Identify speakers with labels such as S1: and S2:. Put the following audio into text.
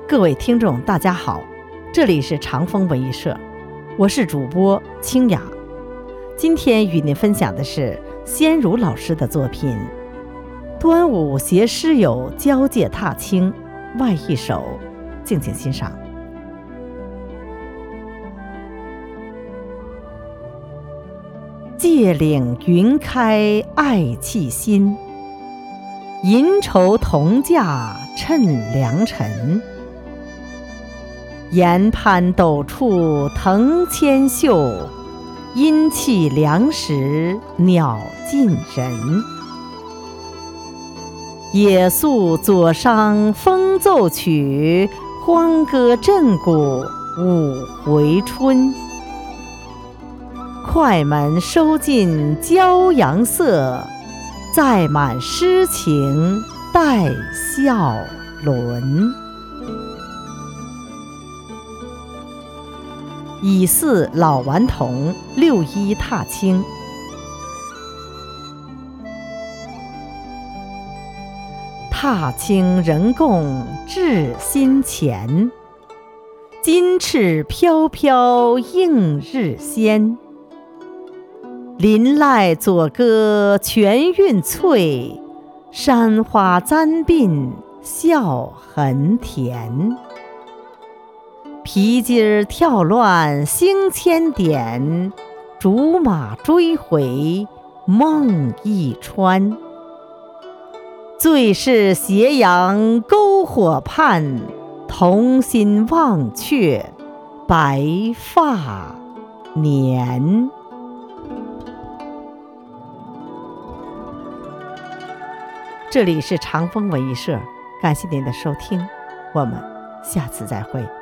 S1: 各位听众大家好，这里是长风文艺社，我是主播清雅。今天与您分享的是先儒老师的作品《端午携诗友交界踏青》外一首，敬请欣赏。界岭云开爱气新，银绸铜驾趁良辰。岩攀陡处藤千秀，阴气良时鸟尽人。野宿左商风奏曲，欢歌震鼓五回春。快门收尽骄阳色，载满诗情待笑轮。以祀老顽童6·1踏青。踏青人共至心前，金翅飘飘映日先。林籁左歌全韵翠，山花簪鬓笑痕甜。皮筋跳乱星千点，竹马追回梦一川。最是斜阳篝火畔，童心忘却白发年。这里是长风文艺社，感谢您的收听，我们下次再会。